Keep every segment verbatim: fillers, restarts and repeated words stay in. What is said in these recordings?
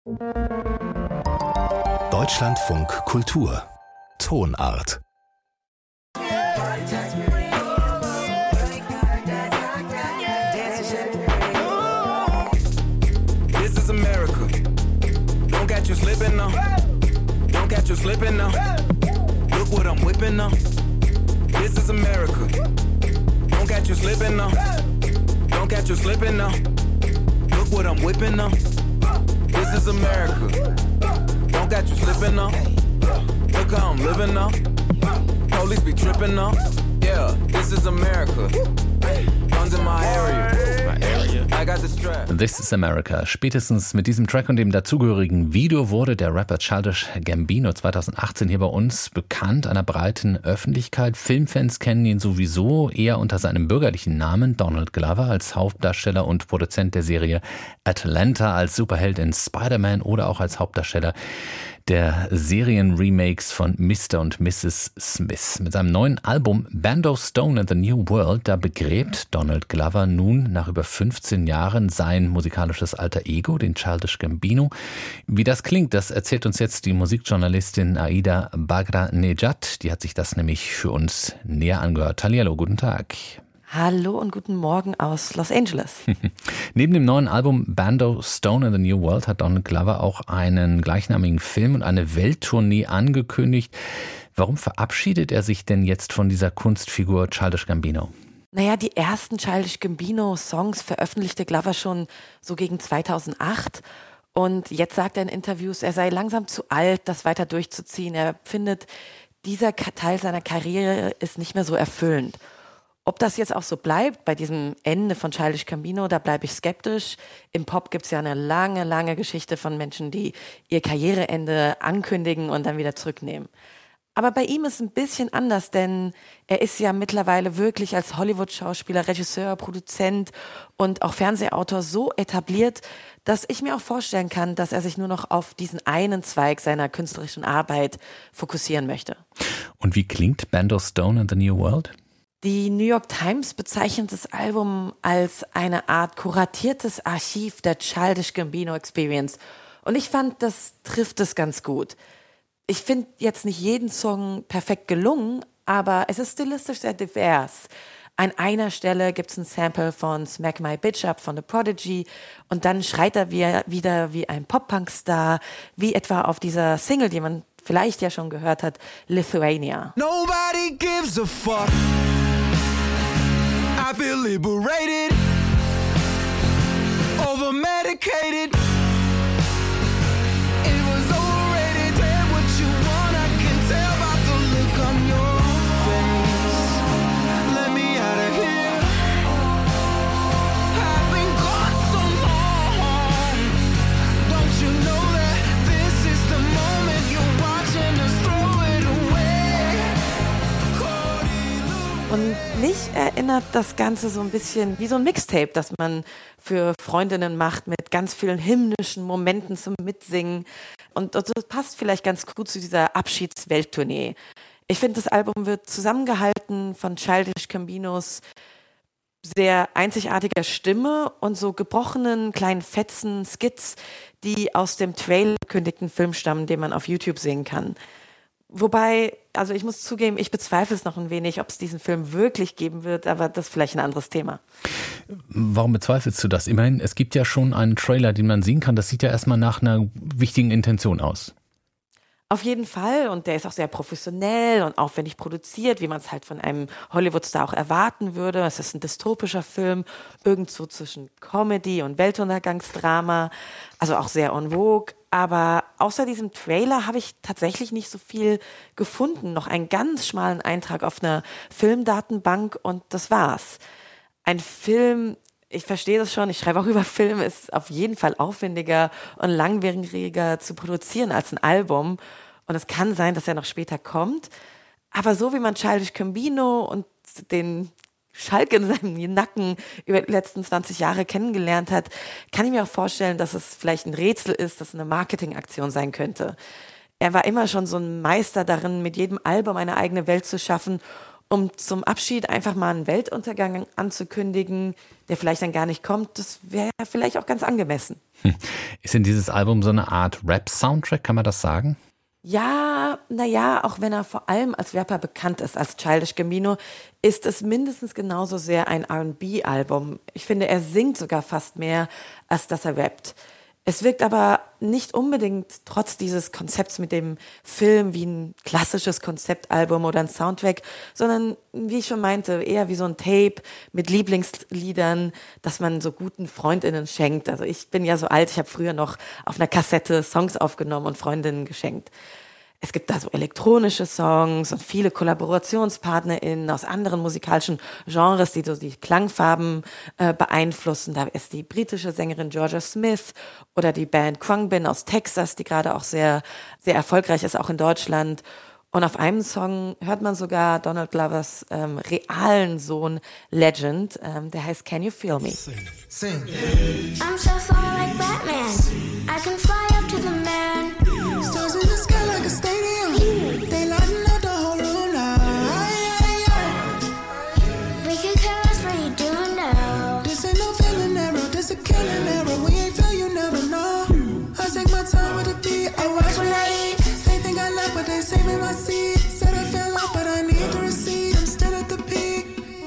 Deutschlandfunk Kultur Tonart. This is America. Don't catch you slipping now. Don't catch you slipping now. Look what I'm whipping now. This is America. Don't catch you slipping now. Don't catch you slipping now. Look what I'm whipping now. This is America. Don't catch you slipping now. Look how I'm living now. Police be tripping now. Yeah, this is America. Guns in my area. My area. I got the strap. This is America. Spätestens mit diesem Track und dem dazugehörigen Video wurde der Rapper Childish Gambino zweitausendachtzehn hier bei uns bekannt, einer breiten Öffentlichkeit. Filmfans kennen ihn sowieso eher unter seinem bürgerlichen Namen Donald Glover als Hauptdarsteller und Produzent der Serie Atlanta, als Superheld in Spider-Man oder auch als Hauptdarsteller der Serienremakes von Mister und Misses Smith. Mit seinem neuen Album Bando Stone and the New World, da begräbt Donald Glover nun nach über fünfzehn Jahren sein musikalisches Alter Ego, den Childish Gambino. Wie das klingt, das erzählt uns jetzt die Musikjournalistin Aida Bagra-Nejad. Die hat sich das nämlich für uns näher angehört. Hallihallo, guten Tag. Hallo und guten Morgen aus Los Angeles. Neben dem neuen Album Bando Stone and the New World hat Donald Glover auch einen gleichnamigen Film und eine Welttournee angekündigt. Warum verabschiedet er sich denn jetzt von dieser Kunstfigur Childish Gambino? Naja, die ersten Childish Gambino-Songs veröffentlichte Glover schon so gegen zweitausendacht. Und jetzt sagt er in Interviews, er sei langsam zu alt, das weiter durchzuziehen. Er findet, dieser Teil seiner Karriere ist nicht mehr so erfüllend. Ob das jetzt auch so bleibt bei diesem Ende von Childish Gambino, da bleibe ich skeptisch. Im Pop gibt es ja eine lange, lange Geschichte von Menschen, die ihr Karriereende ankündigen und dann wieder zurücknehmen. Aber bei ihm ist es ein bisschen anders, denn er ist ja mittlerweile wirklich als Hollywood-Schauspieler, Regisseur, Produzent und auch Fernsehautor so etabliert, dass ich mir auch vorstellen kann, dass er sich nur noch auf diesen einen Zweig seiner künstlerischen Arbeit fokussieren möchte. Und wie klingt Bando Stone and the New World? Die New York Times bezeichnet das Album als eine Art kuratiertes Archiv der Childish Gambino Experience. Und ich fand, das trifft es ganz gut. Ich finde jetzt nicht jeden Song perfekt gelungen, aber es ist stilistisch sehr divers. An einer Stelle gibt es ein Sample von Smack My Bitch Up von The Prodigy und dann schreit er wieder wie ein Pop-Punk-Star, wie etwa auf dieser Single, die man vielleicht ja schon gehört hat, Lithuania. Nobody gives a fuck. I feel liberated, over medicated. It was overrated. Tell what you want, I can tell by the look on your face. Let me out of here. I've been gone so long. Don't you know that this is the moment you're watching us throw it away? Und mich erinnert das Ganze so ein bisschen wie so ein Mixtape, das man für Freundinnen macht mit ganz vielen hymnischen Momenten zum Mitsingen. Und das passt vielleicht ganz gut zu dieser Abschiedswelttournee. Ich finde, das Album wird zusammengehalten von Childish Gambinos sehr einzigartiger Stimme und so gebrochenen kleinen Fetzen, Skits, die aus dem Trailer gekündigten Film stammen, den man auf YouTube sehen kann. Wobei, also ich muss zugeben, ich bezweifle es noch ein wenig, ob es diesen Film wirklich geben wird, aber das ist vielleicht ein anderes Thema. Warum bezweifelst du das? Immerhin, es gibt ja schon einen Trailer, den man sehen kann. Das sieht ja erstmal nach einer wichtigen Intention aus. Auf jeden Fall, und der ist auch sehr professionell und aufwendig produziert, wie man es halt von einem Hollywood-Star auch erwarten würde. Es ist ein dystopischer Film, irgendwo zwischen Comedy und Weltuntergangsdrama, also auch sehr en vogue. Aber außer diesem Trailer habe ich tatsächlich nicht so viel gefunden. Noch einen ganz schmalen Eintrag auf einer Filmdatenbank und das war's. Ein Film, ich verstehe das schon, ich schreibe auch über Film, ist auf jeden Fall aufwendiger und langwieriger zu produzieren als ein Album. Und es kann sein, dass er noch später kommt. Aber so wie man Childish Gambino und den Schalk in seinem Nacken über die letzten zwanzig Jahre kennengelernt hat, kann ich mir auch vorstellen, dass es vielleicht ein Rätsel ist, dass es eine Marketingaktion sein könnte. Er war immer schon so ein Meister darin, mit jedem Album eine eigene Welt zu schaffen um zum Abschied einfach mal einen Weltuntergang anzukündigen, der vielleicht dann gar nicht kommt, das wäre vielleicht auch ganz angemessen. Hm. Ist denn dieses Album so eine Art Rap-Soundtrack, kann man das sagen? Ja, naja, auch wenn er vor allem als Rapper bekannt ist, als Childish Gambino, ist es mindestens genauso sehr ein R and B-Album. Ich finde, er singt sogar fast mehr, als dass er rappt. Es wirkt aber nicht unbedingt trotz dieses Konzepts mit dem Film wie ein klassisches Konzeptalbum oder ein Soundtrack, sondern, wie ich schon meinte, eher wie so ein Tape mit Lieblingsliedern, das man so guten FreundInnen schenkt. Also ich bin ja so alt, ich habe früher noch auf einer Kassette Songs aufgenommen und Freundinnen geschenkt. Es gibt da so elektronische Songs und viele KollaborationspartnerInnen aus anderen musikalischen Genres, die so die Klangfarben äh, beeinflussen. Da ist die britische Sängerin Georgia Smith oder die Band Khruangbin aus Texas, die gerade auch sehr, sehr erfolgreich ist, auch in Deutschland. Und auf einem Song hört man sogar Donald Glovers ähm, realen Sohn Legend, ähm, der heißt Can You Feel Me? Sing. Sing. I'm so far like Batman. I can fly up to the man. Stars in the sky like a stadium. They lighten up the whole room now. We can care less what you do now. This ain't no feeling error, this a killing error. We ain't feel, you never know. I take my time with a beat, I watch when I eat. They think I left, but they saving my seat. Said I fell off, but I need the receipt. I'm still at the peak.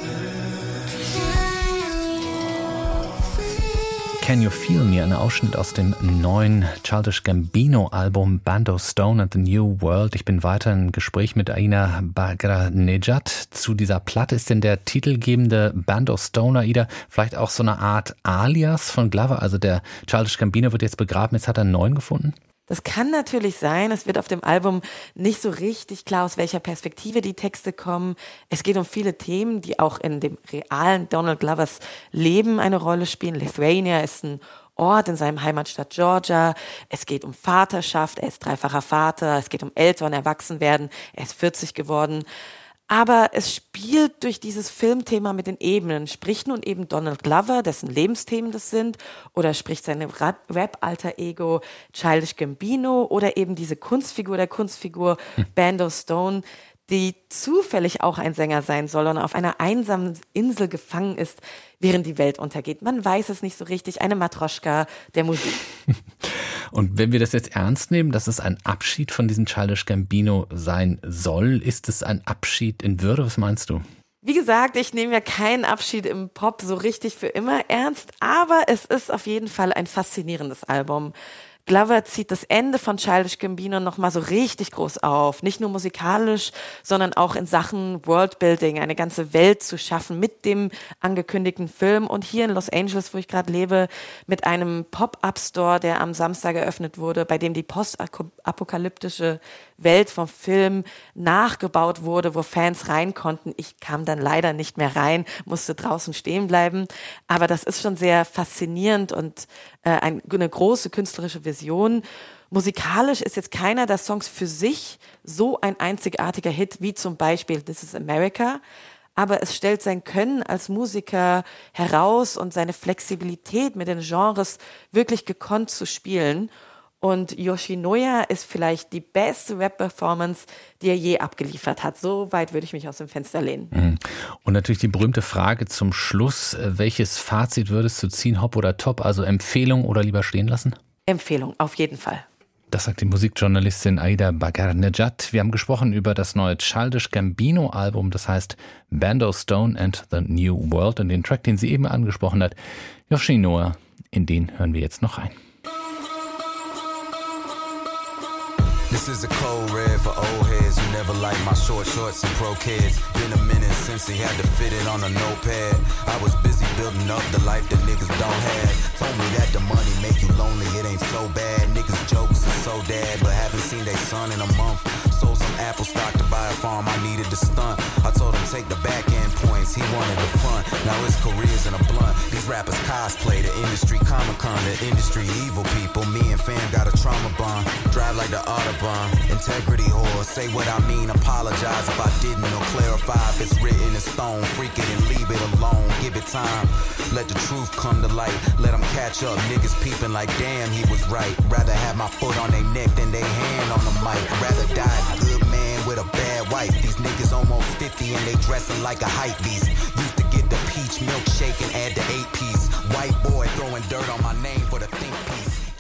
Can You Feel Me, ein Ausschnitt aus dem neuen Childish Gambino-Album Bando Stone and the New World. Ich bin weiter im Gespräch mit Aida Bagranejad zu dieser Platte. Ist denn der titelgebende Bando Stone, Aida, vielleicht auch so eine Art Alias von Glover? Also der Childish Gambino wird jetzt begraben, jetzt hat er einen neuen gefunden? Das kann natürlich sein. Es wird auf dem Album nicht so richtig klar, aus welcher Perspektive die Texte kommen. Es geht um viele Themen, die auch in dem realen Donald Glovers Leben eine Rolle spielen. Lithuania ist ein Ort in seinem Heimatstadt Georgia. Es geht um Vaterschaft. Er ist dreifacher Vater. Es geht um Eltern, Erwachsenwerden. Er ist vierzig geworden. Aber es spielt durch dieses Filmthema mit den Ebenen. Spricht nun eben Donald Glover, dessen Lebensthemen das sind, oder spricht seine Rap-Alter-Ego Childish Gambino oder eben diese Kunstfigur der Kunstfigur Bando Stone, die zufällig auch ein Sänger sein soll und auf einer einsamen Insel gefangen ist, während die Welt untergeht. Man weiß es nicht so richtig. Eine Matroschka der Musik. Und wenn wir das jetzt ernst nehmen, dass es ein Abschied von diesem Childish Gambino sein soll, ist es ein Abschied in Würde? Was meinst du? Wie gesagt, ich nehme ja keinen Abschied im Pop so richtig für immer ernst, aber es ist auf jeden Fall ein faszinierendes Album. Glover zieht das Ende von Childish Gambino nochmal so richtig groß auf. Nicht nur musikalisch, sondern auch in Sachen Worldbuilding, eine ganze Welt zu schaffen mit dem angekündigten Film. Und hier in Los Angeles, wo ich gerade lebe, mit einem Pop-Up-Store, der am Samstag eröffnet wurde, bei dem die postapokalyptische Welt vom Film nachgebaut wurde, wo Fans rein konnten. Ich kam dann leider nicht mehr rein, musste draußen stehen bleiben. Aber das ist schon sehr faszinierend und äh, ein, eine große künstlerische Vision. Musikalisch ist jetzt keiner der Songs für sich so ein einzigartiger Hit wie zum Beispiel This is America. Aber es stellt sein Können als Musiker heraus und seine Flexibilität mit den Genres wirklich gekonnt zu spielen. Und Yoshinoya ist vielleicht die beste Rap-Performance, die er je abgeliefert hat. So weit würde ich mich aus dem Fenster lehnen. Und natürlich die berühmte Frage zum Schluss. Welches Fazit würdest du ziehen, Hop oder Top? Also Empfehlung oder lieber stehen lassen? Empfehlung, auf jeden Fall. Das sagt die Musikjournalistin Aida Bagranejad. Wir haben gesprochen über das neue Childish Gambino-Album, das heißt Bando Stone and the New World. Und den Track, den sie eben angesprochen hat, Yoshinoya, in den hören wir jetzt noch rein. This is a code red for old heads who never liked my short shorts and pro kids. Been a minute since he had to fit it on a notepad. I was busy building up the life that niggas don't have. Told me that the money make you lonely, it ain't so bad. Niggas jokes are so dad, but haven't seen their son in a month. Sold some Apple stock to buy a farm, I needed to stunt. I told him take the back end points, he wanted the front. Now his career's in a blunt. These rappers cosplay the industry Comic-Con, the industry evil people. Me and fam got a trauma bond. Drive like the Autobahn. Integrity whore, say what I mean, apologize if I didn't, or clarify if it's written in stone. Freak it and leave it alone, give it time. Let the truth come to light, let them catch up. Niggas peeping like damn, he was right. Rather have my foot on their neck than they hand on the mic. Rather die a good man with a bad wife. These niggas almost fifty and they dressing like a hype beast. Used to get the peach milkshake and add the eight piece. White boy throwing dirt on my name for the think piece.